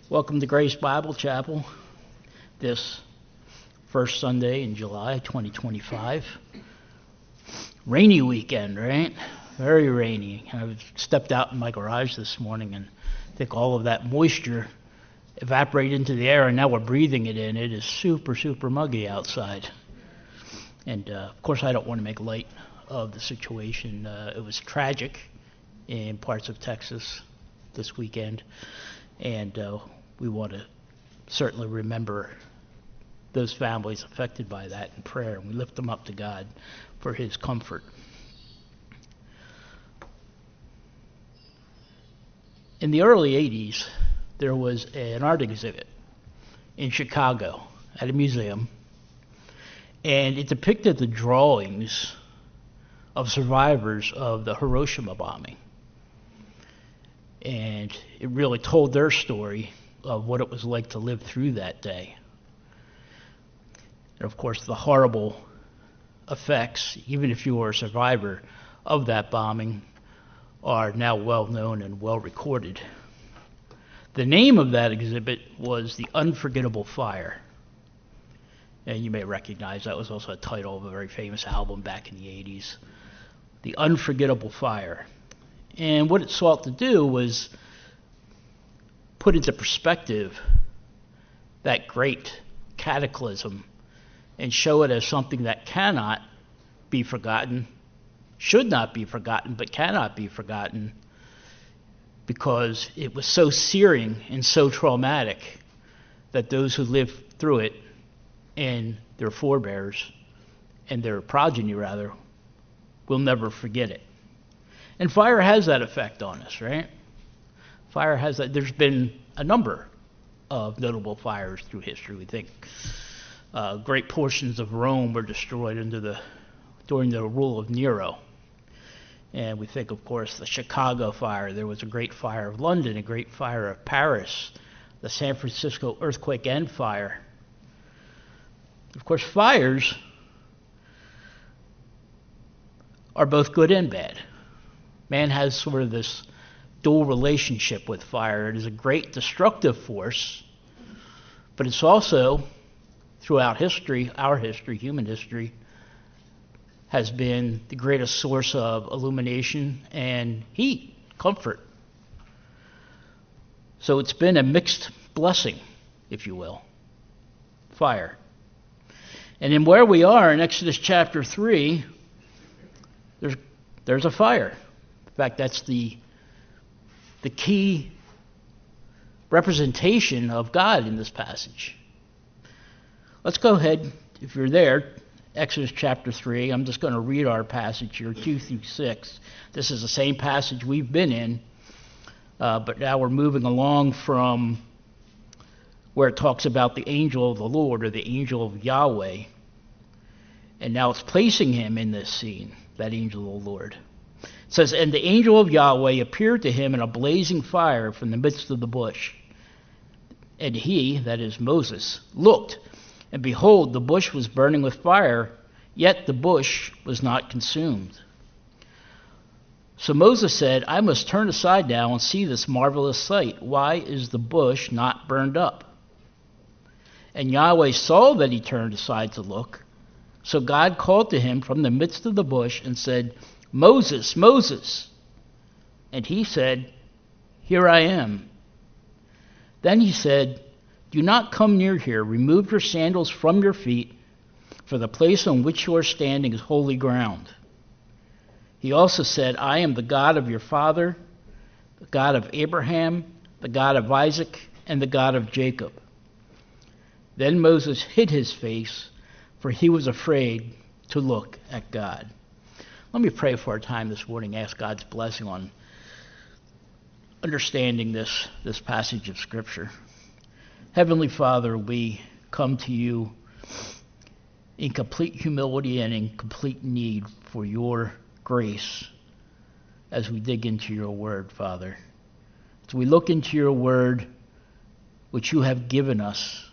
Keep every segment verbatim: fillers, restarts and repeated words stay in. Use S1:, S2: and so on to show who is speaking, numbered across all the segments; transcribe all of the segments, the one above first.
S1: Welcome to Grace Bible Chapel this first Sunday in July twenty twenty-five. Rainy weekend, right? Very rainy. I stepped out in my garage this morning and I think all of that moisture evaporated into the air, and now we're breathing it in. It is super, super muggy outside. And uh, of course I don't want to make light of the situation. Uh, it was tragic in parts of Texas this weekend, and uh, we want to certainly remember those families affected by that in prayer, and we lift them up to God for his comfort. In the early eighties, there was an art exhibit in Chicago at a museum, and it depicted the drawings of survivors of the Hiroshima bombing. And it really told their story of what it was like to live through that day. And of course, the horrible effects, even if you were a survivor of that bombing, are now well known and well recorded. The name of that exhibit was The Unforgettable Fire. And you may recognize that was also a title of a very famous album back in the eighties. The Unforgettable Fire. And what it sought to do was put into perspective that great cataclysm and show it as something that cannot be forgotten, should not be forgotten, but cannot be forgotten, because it was so searing and so traumatic that those who lived through it and their forebears and their progeny, rather, will never forget it. And fire has that effect on us, right? Fire has that. There's been a number of notable fires through history. We think uh, great portions of Rome were destroyed under the, during the rule of Nero. And we think, of course, the Chicago fire. There was a great fire of London, a great fire of Paris, the San Francisco earthquake and fire. Of course, fires are both good and bad. Man has sort of this dual relationship with fire. It is a great destructive force, but it's also, throughout history, our history, human history, has been the greatest source of illumination and heat, comfort. So it's been a mixed blessing, if you will, fire. And in where we are in Exodus chapter three, there's there's a fire. In fact, that's the the key representation of God in this passage. Let's go ahead, if you're there, Exodus chapter three. I'm just going to read our passage here, two through six. This is the same passage we've been in, uh, but now we're moving along from where it talks about the angel of the Lord, or the angel of Yahweh. And now it's placing him in this scene, that angel of the Lord. It says, "And the angel of Yahweh appeared to him in a blazing fire from the midst of the bush. And he," that is Moses, "looked, and behold, the bush was burning with fire, yet the bush was not consumed. So Moses said, I must turn aside now and see this marvelous sight. Why is the bush not burned up? And Yahweh saw that he turned aside to look. So God called to him from the midst of the bush and said, Moses, Moses. And he said, Here I am. Then he said, Do not come near here. Remove your sandals from your feet, for the place on which you are standing is holy ground. He also said, I am the God of your father, the God of Abraham, the God of Isaac, and the God of Jacob. Then Moses hid his face, for he was afraid to look at God." Let me pray for our time this morning, ask God's blessing on understanding this, this passage of Scripture. Heavenly Father, we come to you in complete humility and in complete need for your grace as we dig into your word, Father. As we look into your word, which you have given us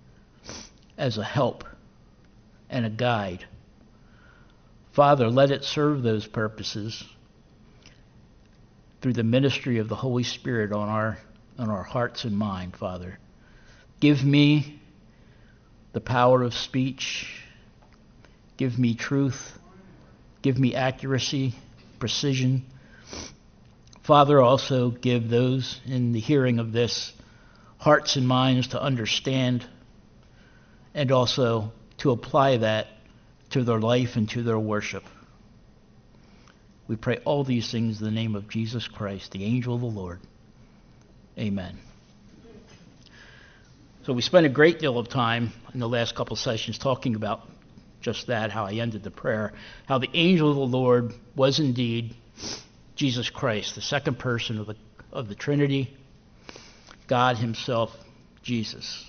S1: as a help and a guide. Father, let it serve those purposes through the ministry of the Holy Spirit on our on our hearts and mind, Father. Give me the power of speech. Give me truth. Give me accuracy, precision. Father, also give those in the hearing of this hearts and minds to understand and also to apply that to their life and to their worship. We pray all these things in the name of Jesus Christ, the angel of the Lord. Amen. So we spent a great deal of time in the last couple sessions talking about just that, how I ended the prayer, how the angel of the Lord was indeed Jesus Christ, the second person of the of the Trinity, God himself, Jesus.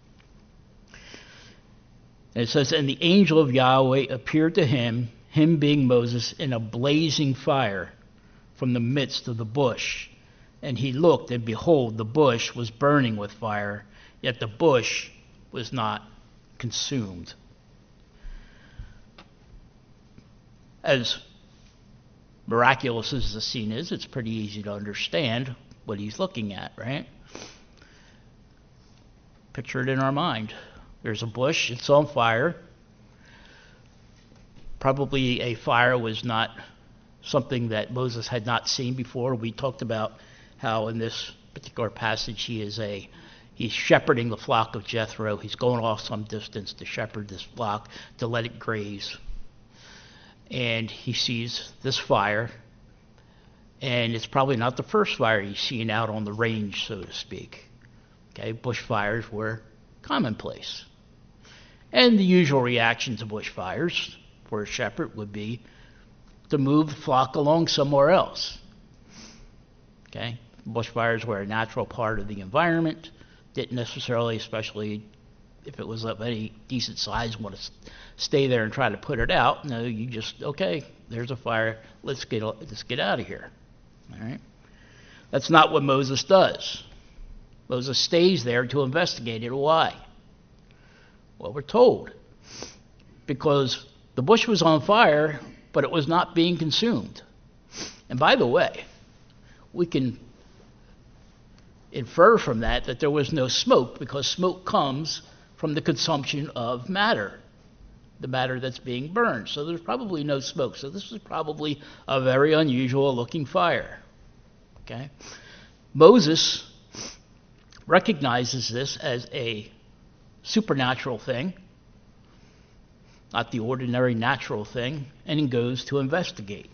S1: And it says, and the angel of Yahweh appeared to him, him being Moses, in a blazing fire from the midst of the bush. And he looked, and behold, the bush was burning with fire, yet the bush was not consumed. As miraculous as the scene is, it's pretty easy to understand what he's looking at, right? Picture it in our mind. There's a bush, it's on fire. Probably a fire was not something that Moses had not seen before. We talked about how in this particular passage he is a he's shepherding the flock of Jethro. He's going off some distance to shepherd this flock, to let it graze. And he sees this fire, and it's probably not the first fire he's seen out on the range, so to speak. Okay, bush fires were commonplace. And the usual reaction to bush fires for a shepherd would be to move the flock along somewhere else. Okay, bushfires were a natural part of the environment. Didn't necessarily, especially if it was of any decent size, want to stay there and try to put it out. No, you just, okay, there's a fire. Let's get let's get out of here. All right. That's not what Moses does. Moses stays there to investigate it. Why? Well, we're told because the bush was on fire, but it was not being consumed. And by the way, we can infer from that that there was no smoke, because smoke comes from the consumption of matter, the matter that's being burned. So there's probably no smoke. So this was probably a very unusual looking fire. Okay? Moses recognizes this as a supernatural thing, not the ordinary natural thing, and he goes to investigate.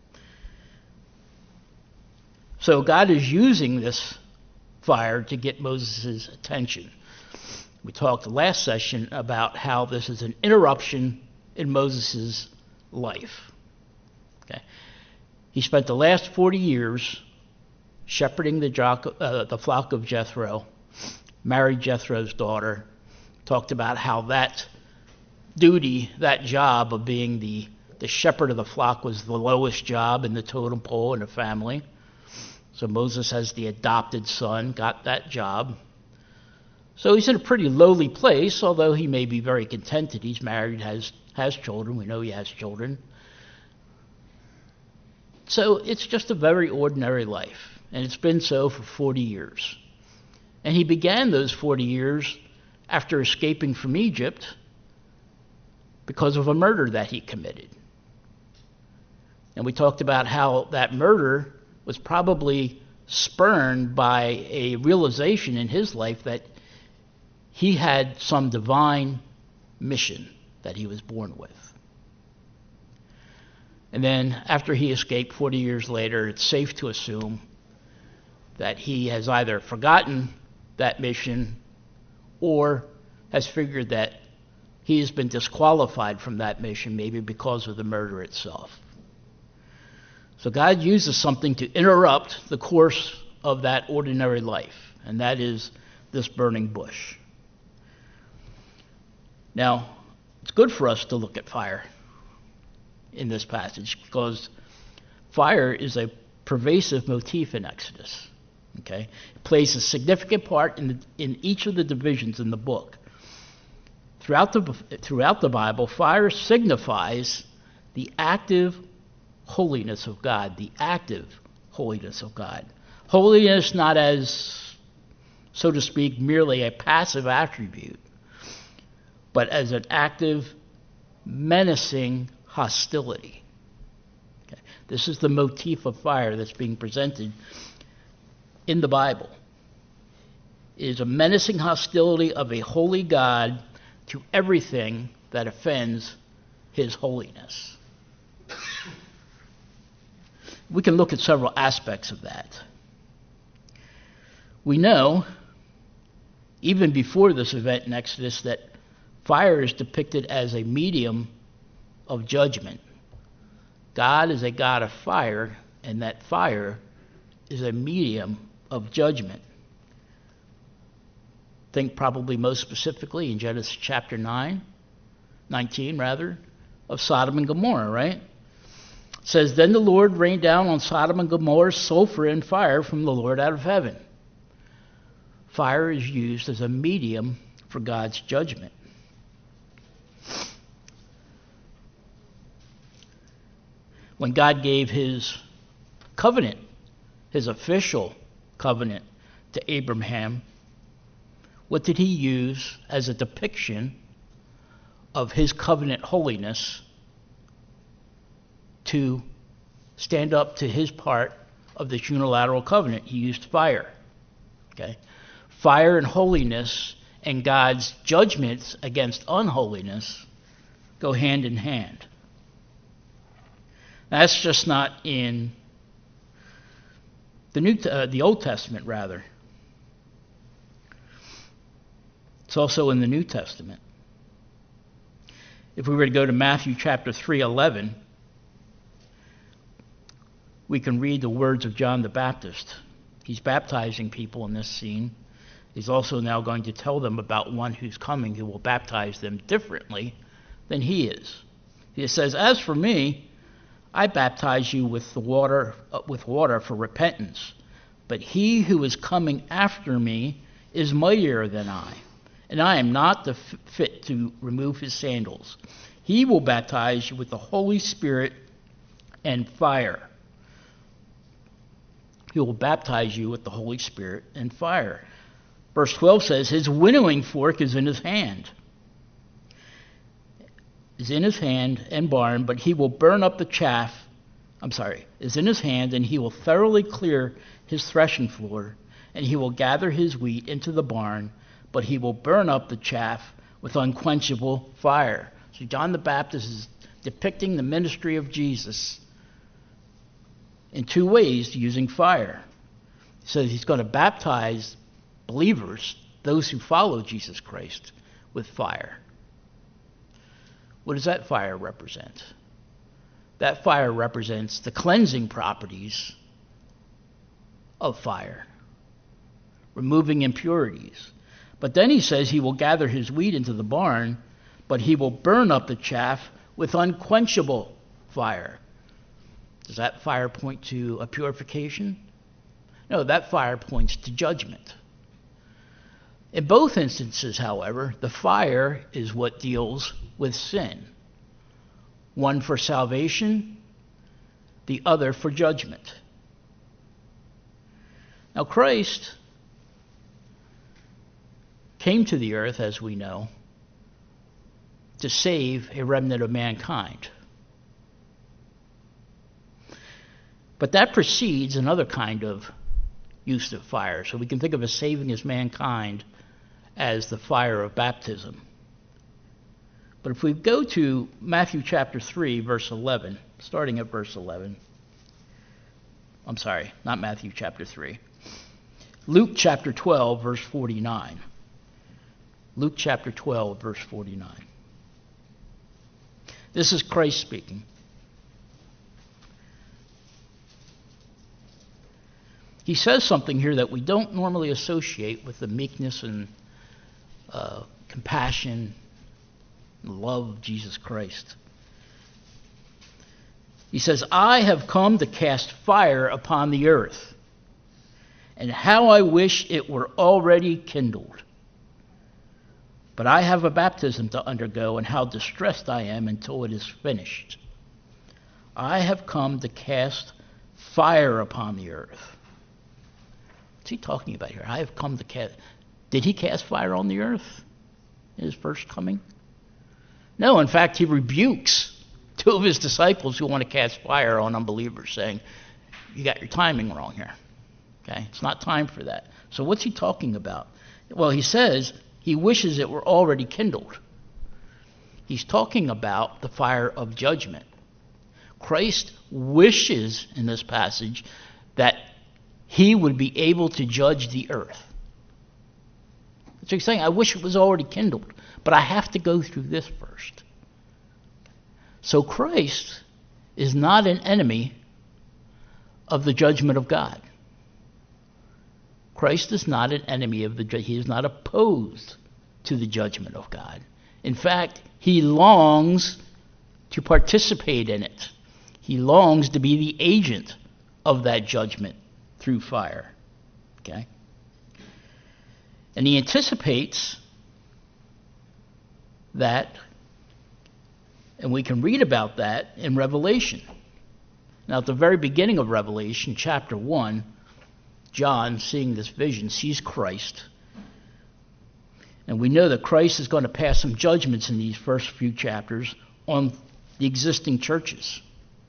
S1: So God is using this fire to get Moses' attention. We talked last session about how this is an interruption in Moses' life. Okay. He spent the last forty years shepherding the, jock, uh, the flock of Jethro, married Jethro's daughter, talked about how that duty, that job of being the, the shepherd of the flock was the lowest job in the totem pole in the family. So Moses, as the adopted son, got that job. So he's in a pretty lowly place, although he may be very contented. He's married, has has children. We know he has children. So it's just a very ordinary life, and it's been so for forty years. And he began those forty years after escaping from Egypt because of a murder that he committed. And we talked about how that murder was probably spurned by a realization in his life that he had some divine mission that he was born with. And then after he escaped forty years later, it's safe to assume that he has either forgotten that mission or has figured that he has been disqualified from that mission, maybe because of the murder itself. So God uses something to interrupt the course of that ordinary life, and that is this burning bush. Now, it's good for us to look at fire in this passage because fire is a pervasive motif in Exodus. Okay? It plays a significant part in, the, in each of the divisions in the book. Throughout the, throughout the Bible, fire signifies the active holiness of God, the active holiness of God. Holiness not as so to speak, merely a passive attribute, but as an active, menacing hostility. Okay. This is the motif of fire that's being presented in the Bible. It is a menacing hostility of a holy God to everything that offends his holiness. We can look at several aspects of that. We know, even before this event in Exodus, that fire is depicted as a medium of judgment. God is a God of fire, and that fire is a medium of judgment. Think probably most specifically in Genesis chapter nine, nineteen rather, of Sodom and Gomorrah, right? It says, "Then the Lord rained down on Sodom and Gomorrah sulfur and fire from the Lord out of heaven." Fire is used as a medium for God's judgment. When God gave his covenant, his official covenant to Abraham, what did he use as a depiction of his covenant holiness to stand up to his part of this unilateral covenant? He used fire. Okay? Fire and holiness and God's judgments against unholiness go hand in hand. That's just not in the New, uh, the Old Testament, rather. It's also in the New Testament. If we were to go to Matthew chapter three, eleven, we can read the words of John the Baptist. He's baptizing people in this scene. He's also now going to tell them about one who's coming who will baptize them differently than he is. He says, "As for me, I baptize you with the water uh, with water for repentance, but he who is coming after me is mightier than I, and I am not the f- fit to remove his sandals. He will baptize you with the Holy Spirit and fire." He will baptize you with the Holy Spirit and fire. Verse twelve says, "His winnowing fork is in his hand." Is in his hand and barn, but he will burn up the chaff. I'm sorry, is in his hand, and he will thoroughly clear his threshing floor, and he will gather his wheat into the barn, but he will burn up the chaff with unquenchable fire. So John the Baptist is depicting the ministry of Jesus in two ways using fire. He says he's going to baptize believers, those who follow Jesus Christ, with fire. What does that fire represent? That fire represents the cleansing properties of fire, removing impurities. But then he says he will gather his wheat into the barn, but he will burn up the chaff with unquenchable fire. Does that fire point to a purification? No, that fire points to judgment. In both instances, however, the fire is what deals with sin. One for salvation, the other for judgment. Now, Christ came to the earth, as we know, to save a remnant of mankind. But that precedes another kind of use of fire. So we can think of a saving as mankind as the fire of baptism. But if we go to Matthew chapter three, verse eleven, starting at verse eleven. I'm sorry, not Matthew chapter three. Luke chapter twelve, verse forty-nine. Luke chapter twelve, verse forty-nine. This is Christ speaking. He says something here that we don't normally associate with the meekness and uh, compassion and love of Jesus Christ. He says, "I have come to cast fire upon the earth, and how I wish it were already kindled. But I have a baptism to undergo, and how distressed I am until it is finished. I have come to cast fire upon the earth, What's he talking about here? I have come to cast. Did he cast fire on the earth in his first coming? No, in fact, he rebukes two of his disciples who want to cast fire on unbelievers, saying, you got your timing wrong here. Okay, it's not time for that. So what's he talking about? Well, he says he wishes it were already kindled. He's talking about the fire of judgment. Christ wishes in this passage that he would be able to judge the earth. So he's saying, I wish it was already kindled, but I have to go through this first. So Christ is not an enemy of the judgment of God. Christ is not an enemy of the judgment. He is not opposed to the judgment of God. In fact, he longs to participate in it. He longs to be the agent of that judgment through fire. Okay? And he anticipates that, and we can read about that in Revelation. Now, at the very beginning of Revelation, chapter one, John, seeing this vision, sees Christ. And we know that Christ is going to pass some judgments in these first few chapters on the existing churches.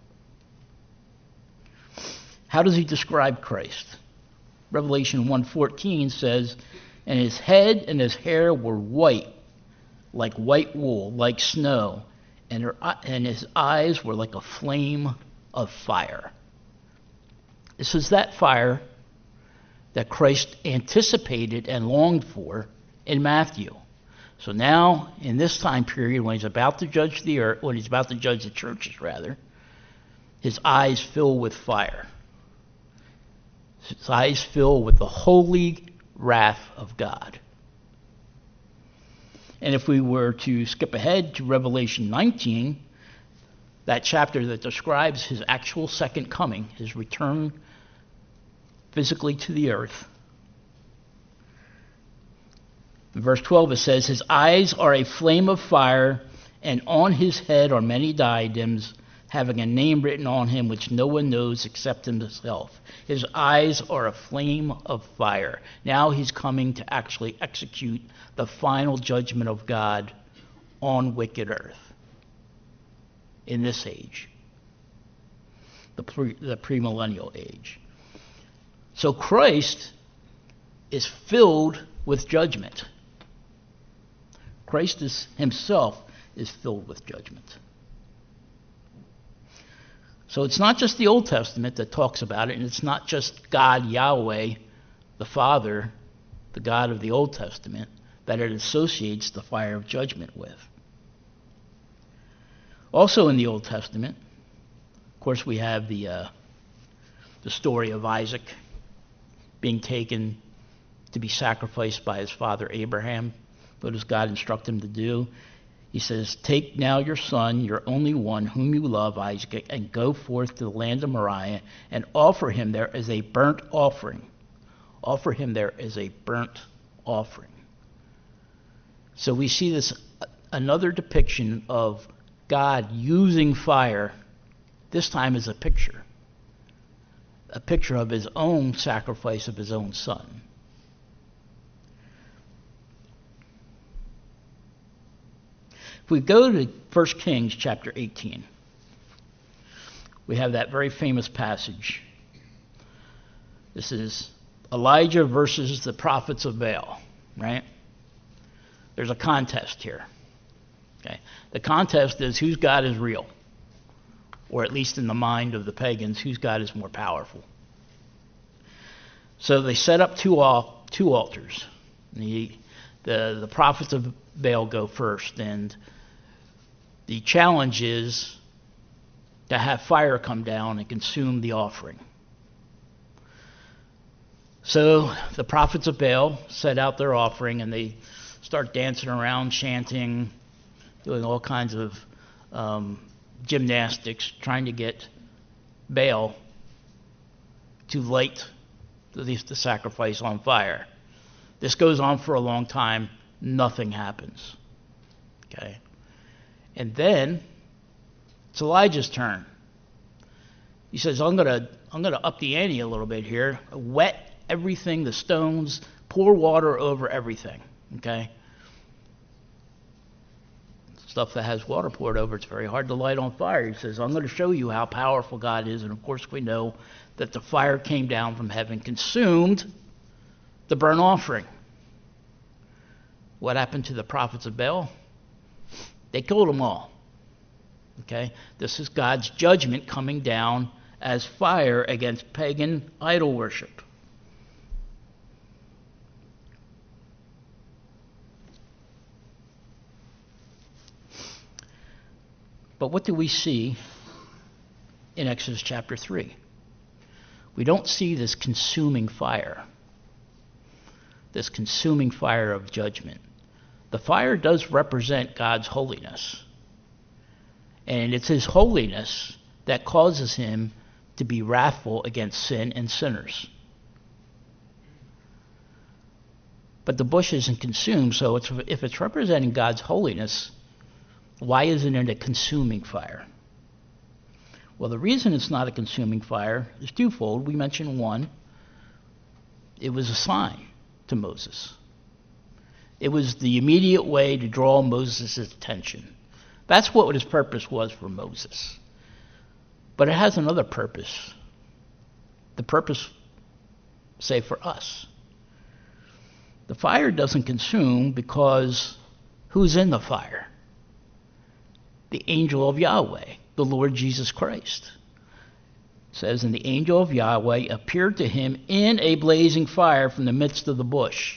S1: How does he describe Christ? Revelation one fourteen says, and his head and his hair were white, like white wool, like snow, and, her, and his eyes were like a flame of fire. This is that fire that Christ anticipated and longed for in Matthew. So now, in this time period, when he's about to judge the earth, when he's about to judge the churches, rather, his eyes fill with fire. His eyes fill with the holy wrath of God. And if we were to skip ahead to Revelation nineteen, that chapter that describes his actual second coming, his return physically to the earth. In verse twelve it says, his eyes are a flame of fire, and on his head are many diadems, having a name written on him which no one knows except himself. His eyes are a flame of fire. Now he's coming to actually execute the final judgment of God on wicked earth in this age, the, pre, the premillennial age. So Christ is filled with judgment. Christ is, himself is filled with judgment. So it's not just the Old Testament that talks about it, and it's not just God, Yahweh, the Father, the God of the Old Testament, that it associates the fire of judgment with. Also in the Old Testament, of course, we have the uh, the story of Isaac being taken to be sacrificed by his father Abraham. What does God instruct him to do? He says, take now your son, your only one, whom you love, Isaac, and go forth to the land of Moriah and offer him there as a burnt offering. Offer him there as a burnt offering. So we see this, another depiction of God using fire, this time as a picture. A picture of his own sacrifice of his own son. If we go to First Kings chapter eighteen, we have that very famous passage. This is Elijah versus the prophets of Baal, right? There's a contest here. Okay. The contest is whose God is real, or at least in the mind of the pagans, whose God is more powerful. So they set up two, al- two altars. The, the, the prophets of Baal go first, and the challenge is to have fire come down and consume the offering. So the prophets of Baal set out their offering, and they start dancing around, chanting, doing all kinds of um, gymnastics, trying to get Baal to light the, the sacrifice on fire. This goes on for a long time. Nothing happens. Okay. And then it's Elijah's turn. He says, I'm gonna I'm gonna up the ante a little bit here. Wet everything, the stones, pour water over everything, okay? Stuff that has water poured over, it's very hard to light on fire. He says, I'm going to show you how powerful God is. And of course we know that the fire came down from heaven, consumed the burnt offering. What happened to the prophets of Baal? They killed them all. Okay? This is God's judgment coming down as fire against pagan idol worship. But what do we see in Exodus chapter three? We don't see this consuming fire, this consuming fire of judgment. The fire does represent God's holiness. And it's his holiness that causes him to be wrathful against sin and sinners. But the bush isn't consumed, so it's, if it's representing God's holiness, why isn't it a consuming fire? Well, the reason it's not a consuming fire is twofold. We mentioned one. It was a sign to Moses. It was the immediate way to draw Moses' attention. That's what his purpose was for Moses. But it has another purpose. The purpose, say, for us. The fire doesn't consume because who's in the fire? The angel of Yahweh, the Lord Jesus Christ. It says, and the angel of Yahweh appeared to him in a blazing fire from the midst of the bush.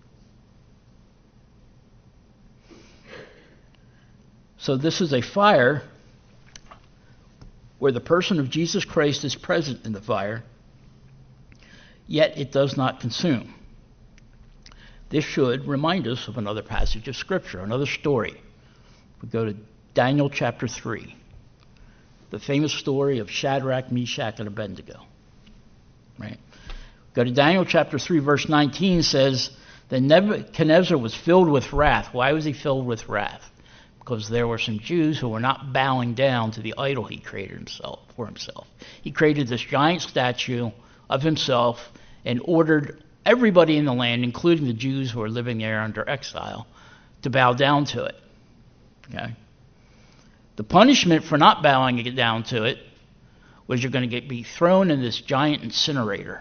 S1: So this is a fire where the person of Jesus Christ is present in the fire, yet it does not consume. This should remind us of another passage of Scripture, another story. We go to Daniel chapter three, the famous story of Shadrach, Meshach, and Abednego. Right? Go to Daniel chapter three, verse nineteen says, that Nebuchadnezzar was filled with wrath. Why was he filled with wrath? Because there were some Jews who were not bowing down to the idol he created himself for himself. He created this giant statue of himself and ordered everybody in the land, including the Jews who were living there under exile, to bow down to it. Okay? The punishment for not bowing down to it was you're going to get, be thrown in this giant incinerator.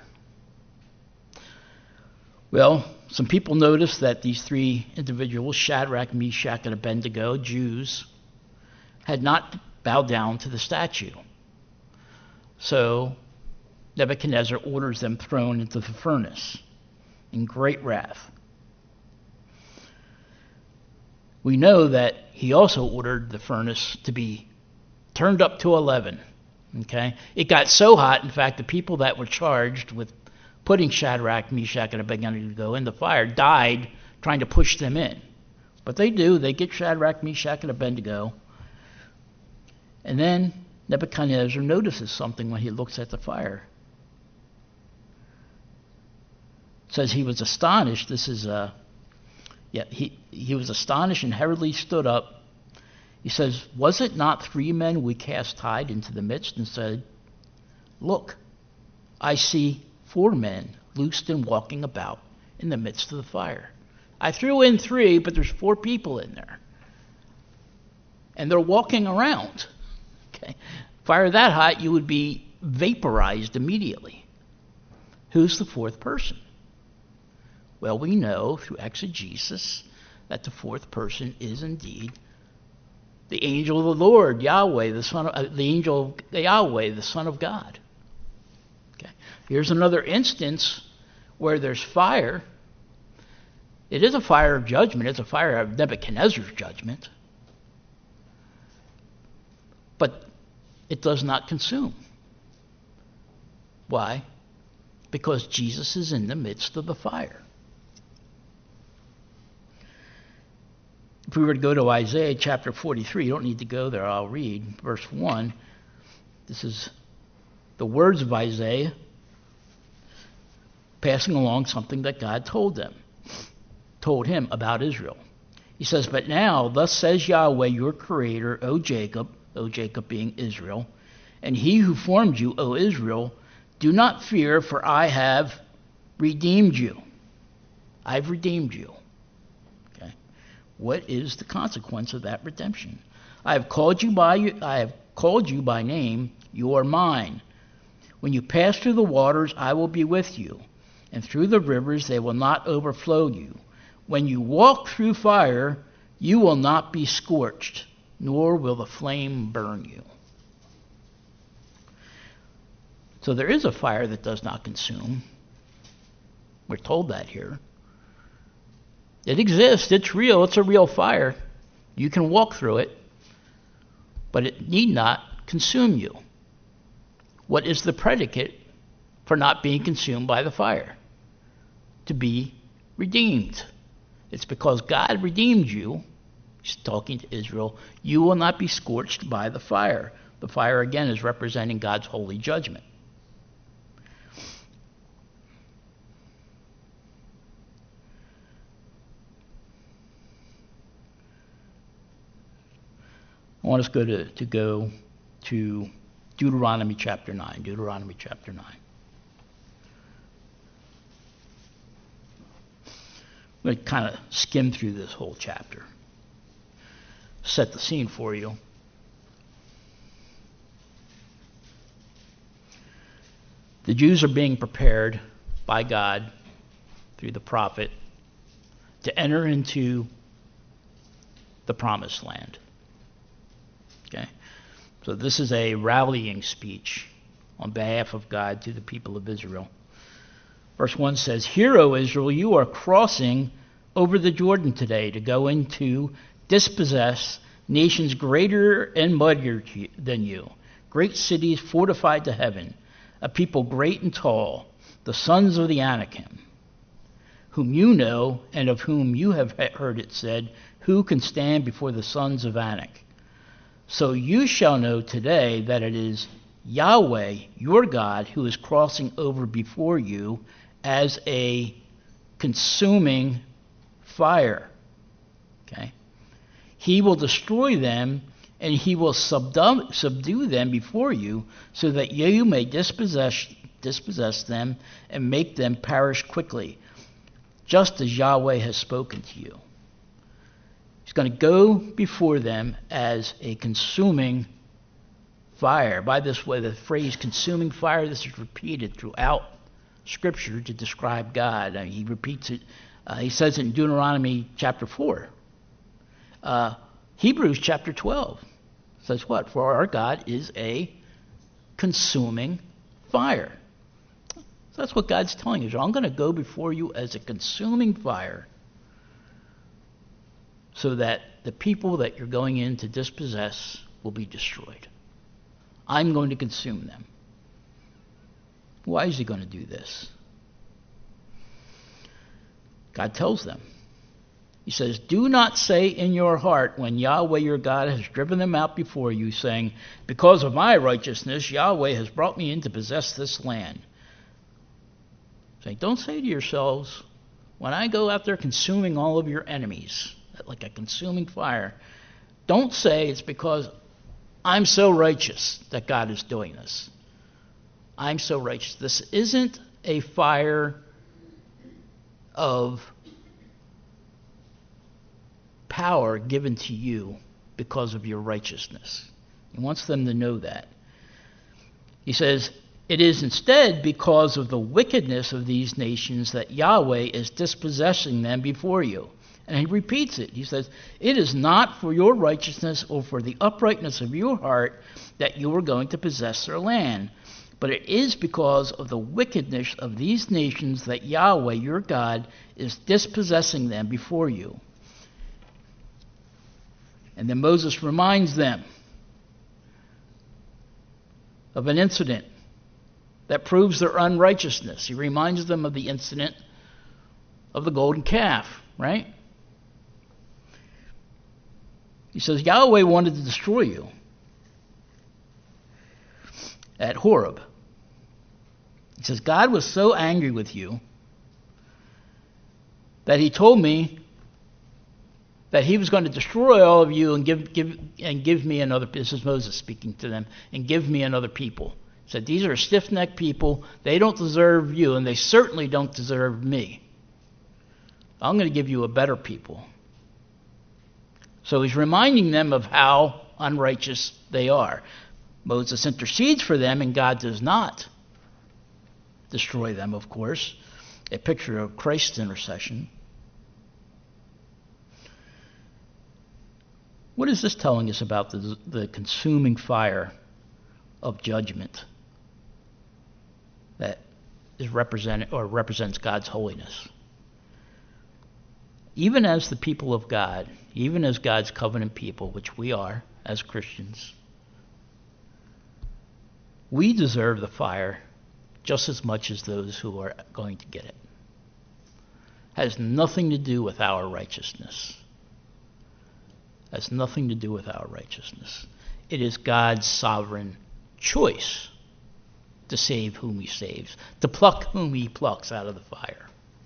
S1: Well, some people noticed that these three individuals, Shadrach, Meshach, and Abednego, Jews, had not bowed down to the statue. So Nebuchadnezzar orders them thrown into the furnace in great wrath. We know that he also ordered the furnace to be turned up to eleven. Okay? It got so hot, in fact, the people that were charged with putting Shadrach, Meshach, and Abednego in the fire died trying to push them in. But they do. They get Shadrach, Meshach, and Abednego. And then Nebuchadnezzar notices something when he looks at the fire. It says he was astonished. This is a... Yeah, he, he was astonished and hurriedly stood up. He says, was it not three men we cast tied into the midst and said, look, I see four men loosed and walking about in the midst of the fire. I threw in three, but there's four people in there. And they're walking around. Okay, fire that hot, you would be vaporized immediately. Who's the fourth person? Well, we know through exegesis that the fourth person is indeed the angel of the Lord, Yahweh, the son of uh, the angel of Yahweh, the Son of God. Okay. Here's another instance where there's fire. It is a fire of judgment. It's a fire of Nebuchadnezzar's judgment. But it does not consume. Why? Because Jesus is in the midst of the fire. If we were to go to Isaiah chapter forty-three, you don't need to go there, I'll read verse one. This is the words of Isaiah passing along something that God told them, told him about Israel. He says, but now, thus says Yahweh, your creator, O Jacob, O Jacob being Israel, and he who formed you, O Israel, do not fear, for I have redeemed you. I've redeemed you. Okay. What is the consequence of that redemption? I have called you by I have called you by name. You are mine. When you pass through the waters, I will be with you, and through the rivers they will not overflow you. When you walk through fire, you will not be scorched, nor will the flame burn you. So there is a fire that does not consume. We're told that here. It exists. It's real. It's a real fire. You can walk through it, but it need not consume you. What is the predicate for not being consumed by the fire? To be redeemed. It's because God redeemed you. He's talking to Israel. You will not be scorched by the fire. The fire, again, is representing God's holy judgment. I want us go to, to go to Deuteronomy chapter nine. Deuteronomy chapter nine. I'm going to kind of skim through this whole chapter. Set the scene for you. The Jews are being prepared by God through the prophet to enter into the promised land. Okay? So this is a rallying speech on behalf of God to the people of Israel. Verse one says, "Hear, O Israel, you are crossing over the Jordan today to go into dispossess nations greater and mightier than you, great cities fortified to heaven, a people great and tall, the sons of the Anakim, whom you know and of whom you have heard it said, who can stand before the sons of Anak? So you shall know today that it is Yahweh, your God, who is crossing over before you as a consuming fire." Okay? "He will destroy them, and he will subdue, subdue them before you, so that you may dispossess, dispossess them and make them perish quickly, just as Yahweh has spoken to you." He's going to go before them as a consuming fire. By this way, the phrase consuming fire, this is repeated throughout Scripture to describe God. I mean, he repeats it. Uh, he says it in Deuteronomy chapter four. Uh, Hebrews chapter twelve says what? "For our God is a consuming fire." So that's what God's telling Israel. I'm going to go before you as a consuming fire so that the people that you're going in to dispossess will be destroyed. I'm going to consume them. Why is he going to do this? God tells them. He says, "Do not say in your heart when Yahweh your God has driven them out before you, saying, because of my righteousness, Yahweh has brought me in to possess this land." Saying, don't say to yourselves, when I go out there consuming all of your enemies, like a consuming fire, don't say it's because I'm so righteous that God is doing this. I'm so righteous. This isn't a fire of power given to you because of your righteousness. He wants them to know that. He says, it is instead because of the wickedness of these nations that Yahweh is dispossessing them before you. And he repeats it. He says, it is not for your righteousness or for the uprightness of your heart that you are going to possess their land, but it is because of the wickedness of these nations that Yahweh, your God, is dispossessing them before you. And then Moses reminds them of an incident that proves their unrighteousness. He reminds them of the incident of the golden calf, right? He says, Yahweh wanted to destroy you at Horeb. He says, God was so angry with you that he told me that he was going to destroy all of you and give give and give me another. This is Moses speaking to them, and give me another people. Said, these are stiff-necked people. They don't deserve you, and they certainly don't deserve me. I'm going to give you a better people. So he's reminding them of how unrighteous they are. Moses intercedes for them, and God does not destroy them, of course. A picture of Christ's intercession. What is this telling us about the, the consuming fire of judgment that is represented or represents God's holiness? Even as the people of God, even as God's covenant people, which we are as Christians, we deserve the fire just as much as those who are going to get it. It has nothing to do with our righteousness. It has nothing to do with our righteousness. It is God's sovereign choice to save whom he saves, to pluck whom he plucks out of the fire.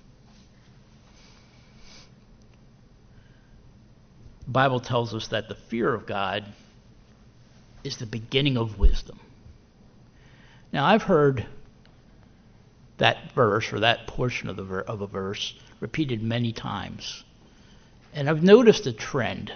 S1: The Bible tells us that the fear of God is the beginning of wisdom. Now, I've heard that verse, or that portion of the ver- of a verse, repeated many times. And I've noticed a trend.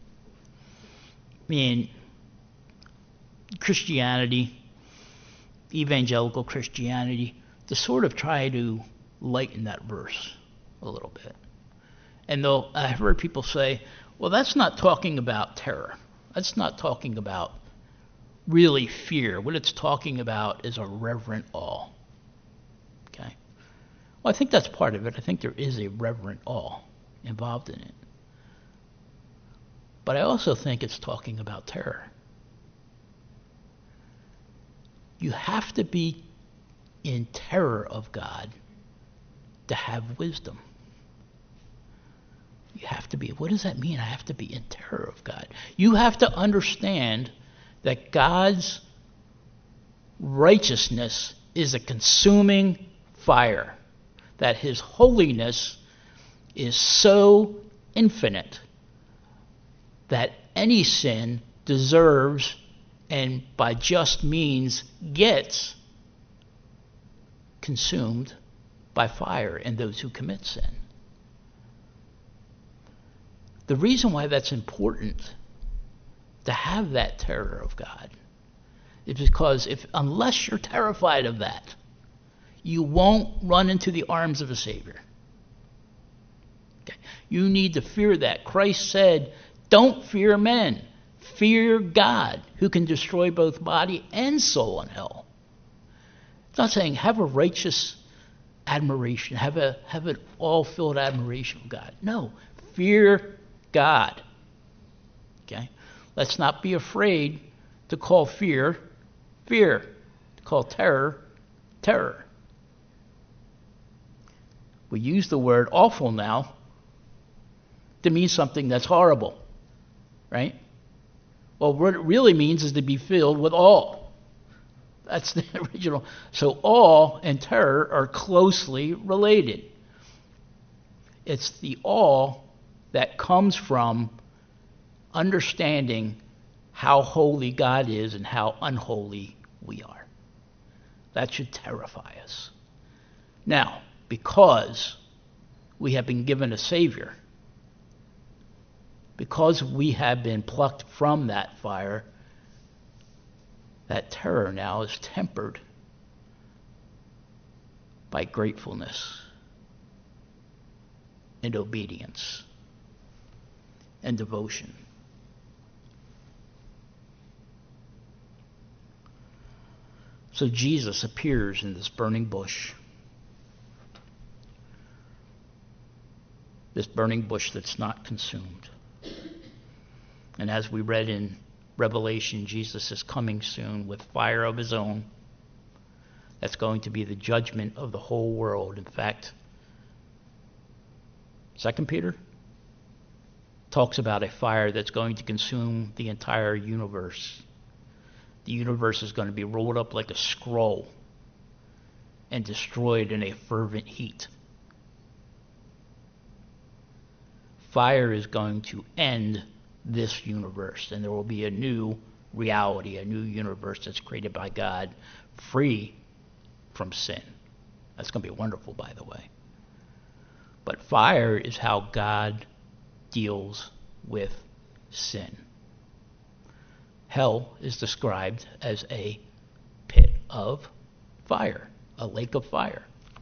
S1: I mean, Christianity, evangelical Christianity, to sort of try to lighten that verse a little bit. And though I've heard people say, well, that's not talking about terror. That's not talking about really fear. What it's talking about is a reverent awe. Okay? Well, I think that's part of it. I think there is a reverent awe involved in it. But I also think it's talking about terror. You have to be in terror of God to have wisdom. You have to be. What does that mean? I have to be in terror of God. You have to understand that God's righteousness is a consuming fire, that his holiness is so infinite that any sin deserves and by just means gets consumed by fire in those who commit sin. The reason why that's important to have that terror of God is because if unless you're terrified of that, you won't run into the arms of a Savior. Okay? You need to fear that. Christ said, don't fear men. Fear God, who can destroy both body and soul in hell. It's not saying have a righteous admiration, have a have an all-filled admiration of God. No, fear God. Okay? Let's not be afraid to call fear, fear. To call terror, terror. We use the word awful now to mean something that's horrible. Right? Well, what it really means is to be filled with awe. That's the original. So awe and terror are closely related. It's the awe that comes from understanding how holy God is and how unholy we are. That should terrify us. Now, because we have been given a Savior, because we have been plucked from that fire, that terror now is tempered by gratefulness and obedience and devotion. So Jesus appears in this burning bush. This burning bush that's not consumed. And as we read in Revelation, Jesus is coming soon with fire of his own. That's going to be the judgment of the whole world. In fact, Second Peter talks about a fire that's going to consume the entire universe. The universe is going to be rolled up like a scroll and destroyed in a fervent heat. Fire is going to end this universe, and there will be a new reality, a new universe that's created by God, free from sin. That's going to be wonderful, by the way. But fire is how God deals with sin. Hell is described as a pit of fire, a lake of fire.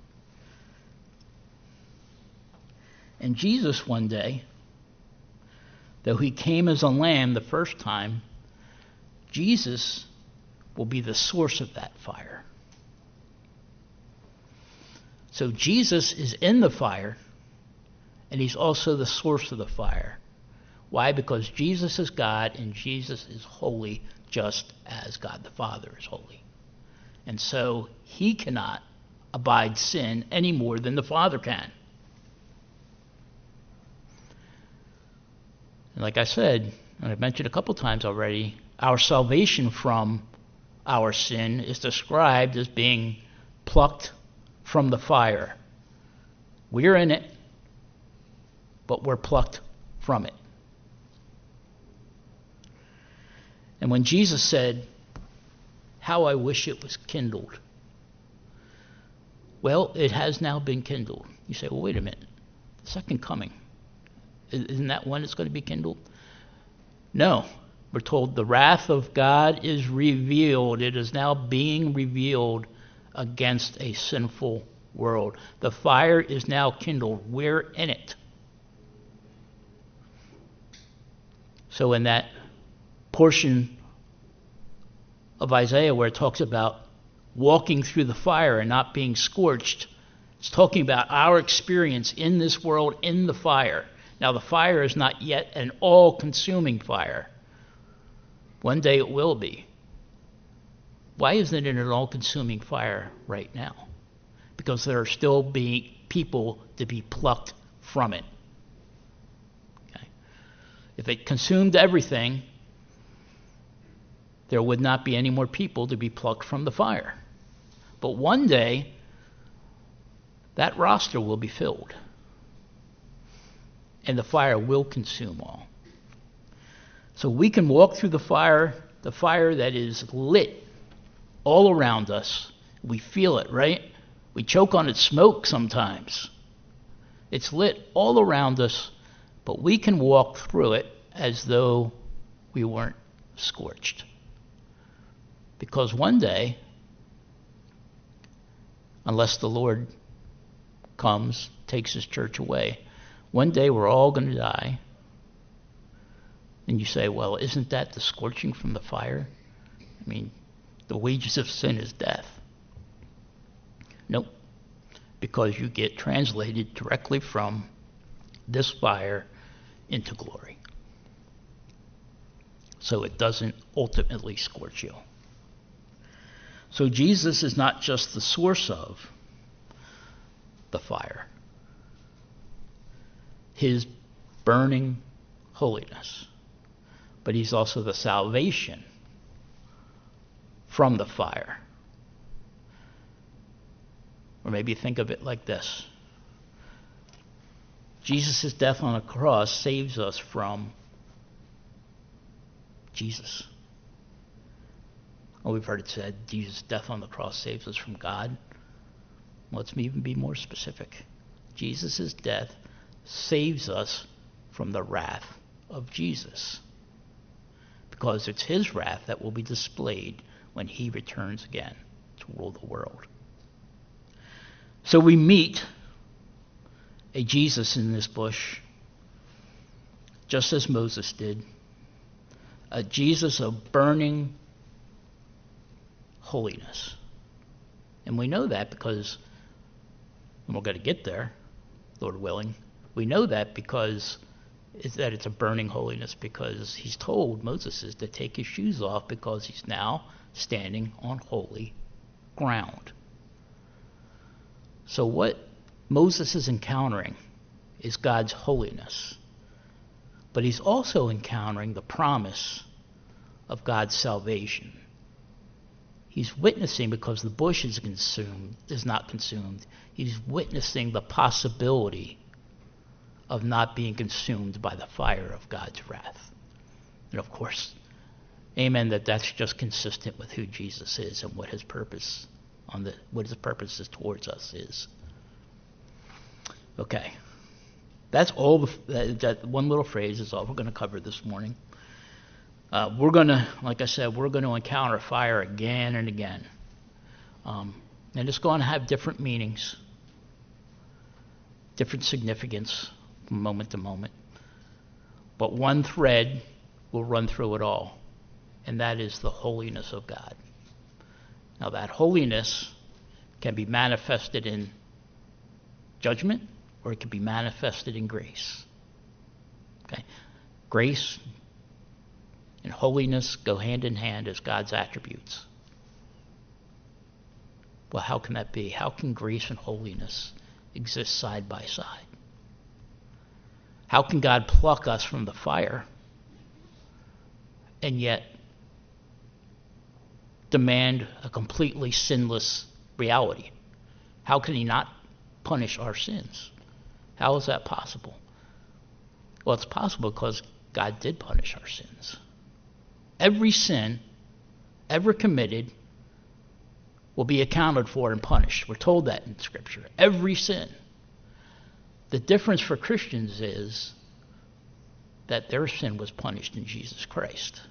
S1: And Jesus one day, though he came as a lamb the first time, Jesus will be the source of that fire. So Jesus is in the fire, and he's also the source of the fire. Why? Because Jesus is God, and Jesus is holy just as God the Father is holy. And so he cannot abide sin any more than the Father can. And like I said, and I've mentioned a couple times already, our salvation from our sin is described as being plucked from the fire. We're in it, but we're plucked from it. And when Jesus said, "How I wish it was kindled," well, it has now been kindled. You say, well, wait a minute. The second coming, isn't that when it's going to be kindled? No. We're told the wrath of God is revealed. It is now being revealed against a sinful world. The fire is now kindled. We're in it. So in that portion of Isaiah where it talks about walking through the fire and not being scorched, it's talking about our experience in this world in the fire. Now, the fire is not yet an all-consuming fire. One day it will be. Why isn't it an all-consuming fire right now? Because there are still being people to be plucked from it. Okay. If it consumed everything, there would not be any more people to be plucked from the fire. But one day, that roster will be filled, and the fire will consume all. So we can walk through the fire, the fire that is lit all around us. We feel it, right? We choke on its smoke sometimes. It's lit all around us, but we can walk through it as though we weren't scorched. Because one day, unless the Lord comes, takes his church away, one day we're all going to die. And you say, well, isn't that the scorching from the fire? I mean, the wages of sin is death. Nope. Because you get translated directly from this fire into glory. So it doesn't ultimately scorch you. So Jesus is not just the source of the fire. His burning holiness. But he's also the salvation from the fire. Or maybe think of it like this. Jesus' death on the cross saves us from Jesus. Oh, we've heard it said, Jesus' death on the cross saves us from God. Let's even be more specific. Jesus' death saves us from the wrath of Jesus. Because it's his wrath that will be displayed when he returns again to rule the world. So we meet a Jesus in this bush, just as Moses did. A Jesus of burning holiness. And we know that because, and we're going to get there, Lord willing, we know that because is that it's a burning holiness because he's told Moses is to take his shoes off because he's now standing on holy ground. So what Moses is encountering is God's holiness. But he's also encountering the promise of God's salvation. He's witnessing, because the bush is consumed, is not consumed, he's witnessing the possibility of not being consumed by the fire of God's wrath. And of course, Amen, that that's just consistent with who Jesus is and what his purpose on the what his purpose is towards us is. Okay. That's all the, that, that one little phrase is all we're going to cover this morning. Uh, we're going to, like I said, we're going to encounter fire again and again. Um, and it's going to have different meanings, different significance from moment to moment. But one thread will run through it all, and that is the holiness of God. Now, that holiness can be manifested in judgment, or it can be manifested in grace. Okay? Grace and holiness go hand in hand as God's attributes. Well, how can that be? How can grace and holiness exist side by side? How can God pluck us from the fire and yet demand a completely sinless reality? How can he not punish our sins? How is that possible? Well, it's possible because God did punish our sins. Every sin ever committed will be accounted for and punished. We're told that in Scripture. Every sin. The difference for Christians is that their sin was punished in Jesus Christ.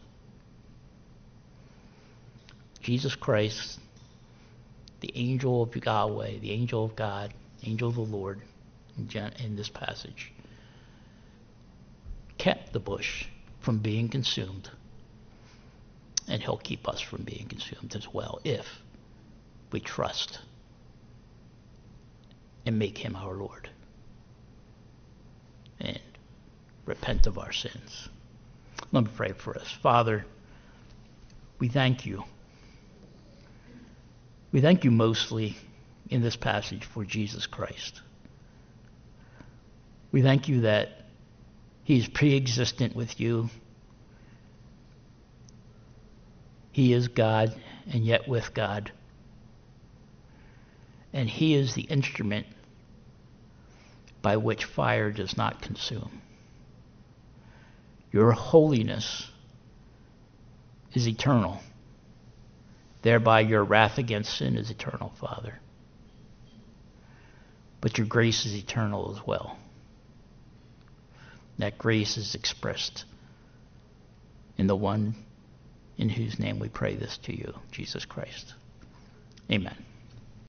S1: Jesus Christ, the angel of Yahweh, the angel of God, angel of the Lord, in this passage, kept the bush from being consumed, and he'll keep us from being consumed as well if we trust and make him our Lord and repent of our sins. Let me pray for us. Father, we thank you. We thank you mostly in this passage for Jesus Christ. We thank you that he is pre-existent with you. He is God and yet with God. And he is the instrument by which fire does not consume. Your holiness is eternal. Thereby your wrath against sin is eternal, Father. But your grace is eternal as well. That grace is expressed in the one in whose name we pray this to you, Jesus Christ. Amen.